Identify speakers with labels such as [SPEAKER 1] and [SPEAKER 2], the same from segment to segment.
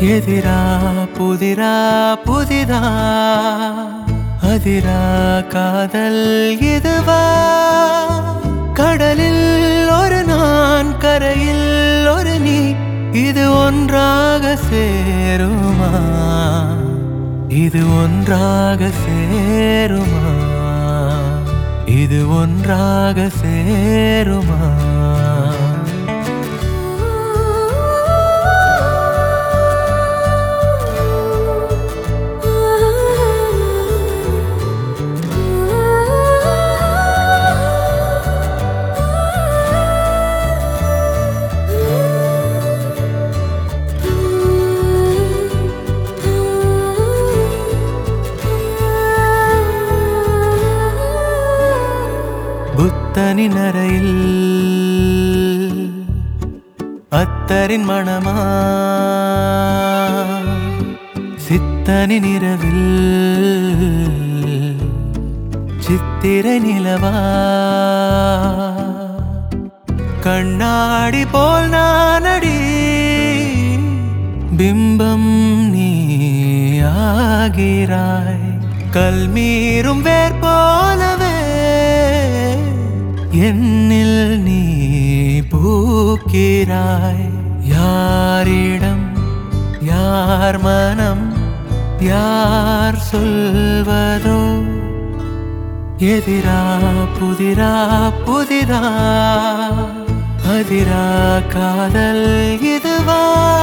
[SPEAKER 1] எதிரா புதிரா புதிதா அதிரா காதல் இதுவா கடலில் ஒரு நான் கரையில் ஒரு நீ இது ஒன்றாக சேருமா இது ஒன்றாக சேருமா இது ஒன்றாக சேருமா புத்தனின் அறையில் அத்தரின் மணமா சித்தனின் இரவில் சித்திரை நிலவா கண்ணாடி போல் நானடி பிம்பம் நீ ஆகிறாய் கல்மீறும் வேர் போலவே என்னில் நீ பூக்கிறாய் யாரிடம் யார் மனம் யார் சொல்வதோ எதிரா புதிரா புதிதா அதிரா காதல் இதுவா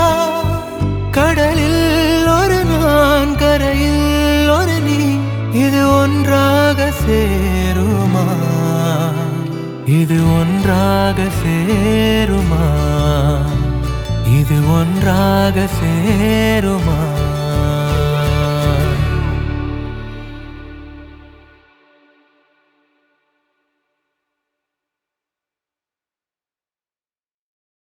[SPEAKER 1] கடலில் ஒரு நான் கரையில் ஒரு நீ இது ஒன்றாக சேருமா இது ஒன்றாக சேருமா இது ஒன்றாக சேருமா